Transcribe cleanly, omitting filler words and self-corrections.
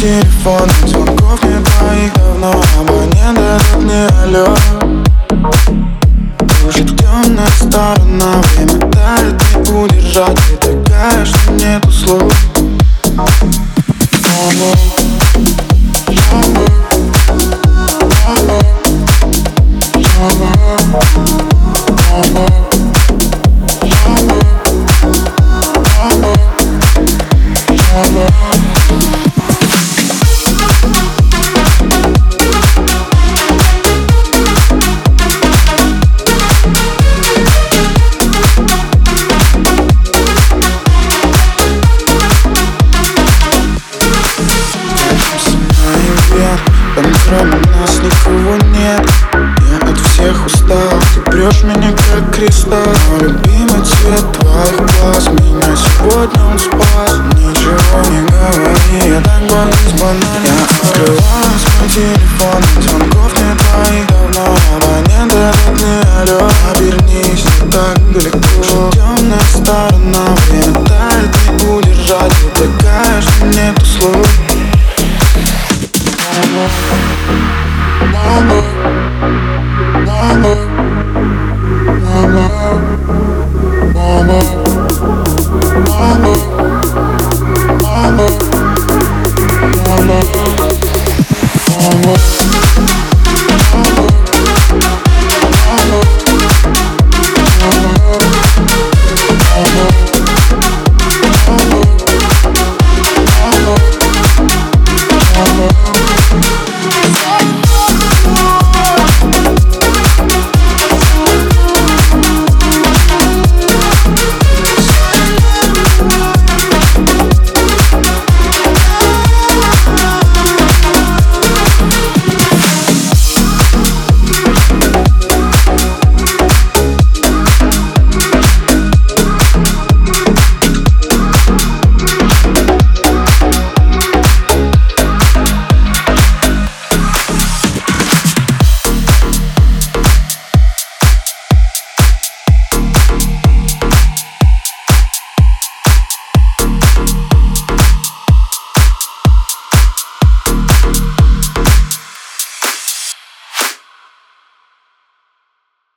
телефона, звонков не твоих давно. Абонент этот не алло. Кружит темная сторона, время тает, не удержать. Ты такая, что нету слов. Там кроме нас никого нет. Я от всех устал. Ты прешь меня как кристалл. Но любимый цвет твоих глаз меня сегодня он спас. Ничего не говори, я так боюсь банально. Я открываю свой телефон, звонков не твоих давно. Абонент этот не алло. Обернись, не так далеко. Темная сторона, время тает, не удержать. Ты такая, что нету слов. Mama.